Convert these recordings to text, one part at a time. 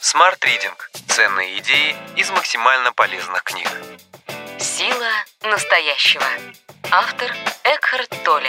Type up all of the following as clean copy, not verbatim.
Smart Reading. Ценные идеи из максимально полезных книг. Сила настоящего. Автор Экхарт Толле.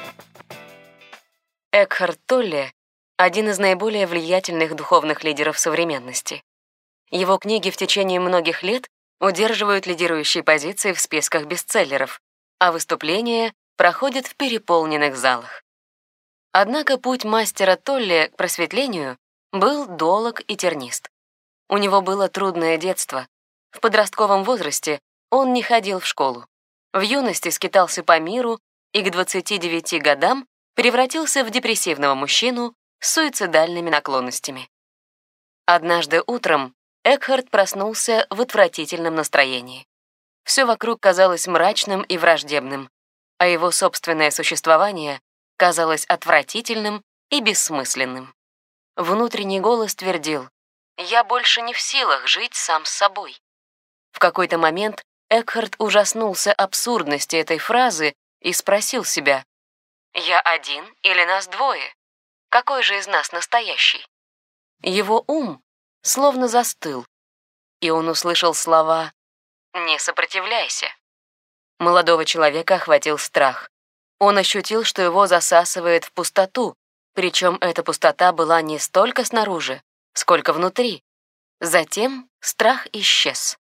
Экхарт Толле – один из наиболее влиятельных духовных лидеров современности. Его книги в течение многих лет удерживают лидирующие позиции в списках бестселлеров, а выступления проходят в переполненных залах. Однако путь мастера Толле к просветлению был долог и тернист. У него было трудное детство. В подростковом возрасте он не ходил в школу. В юности скитался по миру и к 29 годам превратился в депрессивного мужчину с суицидальными наклонностями. Однажды утром Экхарт проснулся в отвратительном настроении. Все вокруг казалось мрачным и враждебным, а его собственное существование казалось отвратительным и бессмысленным. Внутренний голос твердил: «Я больше не в силах жить сам с собой». В какой-то момент Экхарт ужаснулся абсурдности этой фразы и спросил себя: «Я один или нас двое? Какой же из нас настоящий?» Его ум словно застыл, и он услышал слова «Не сопротивляйся». Молодого человека охватил страх. Он ощутил, что его засасывает в пустоту, причем эта пустота была не столько снаружи, сколько внутри. Затем страх исчез.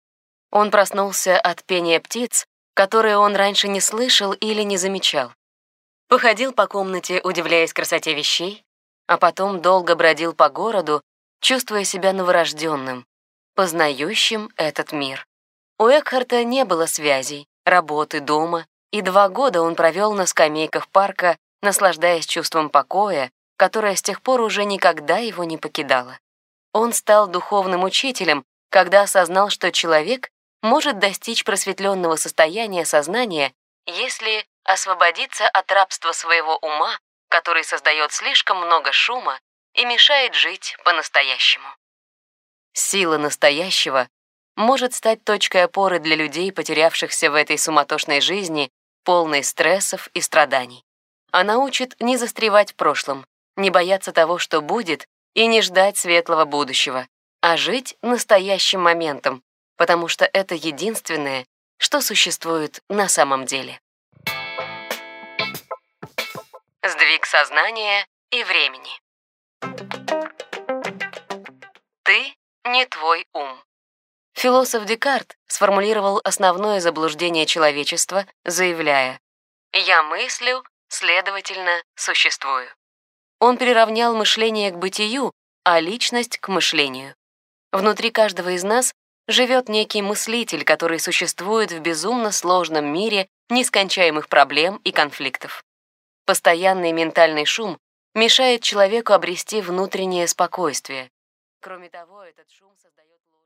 Он проснулся от пения птиц, которые он раньше не слышал или не замечал. Походил по комнате, удивляясь красоте вещей, а потом долго бродил по городу, чувствуя себя новорожденным, познающим этот мир. У Экхарта не было связей, работы, дома, и 2 года он провел на скамейках парка, наслаждаясь чувством покоя, которое с тех пор уже никогда его не покидало. Он стал духовным учителем, когда осознал, что человек может достичь просветленного состояния сознания, если освободиться от рабства своего ума, который создает слишком много шума и мешает жить по-настоящему. Сила настоящего может стать точкой опоры для людей, потерявшихся в этой суматошной жизни, полной стрессов и страданий. Она учит не застревать в прошлом, не бояться того, что будет, и не ждать светлого будущего, а жить настоящим моментом, потому что это единственное, что существует на самом деле. Сдвиг сознания и времени. Ты не твой ум. Философ Декарт сформулировал основное заблуждение человечества, заявляя: «Я мыслю, следовательно, существую». Он приравнял мышление к бытию, а личность к мышлению. Внутри каждого из нас живет некий мыслитель, который существует в безумно сложном мире нескончаемых проблем и конфликтов. Постоянный ментальный шум мешает человеку обрести внутреннее спокойствие. Кроме того, этот шум создает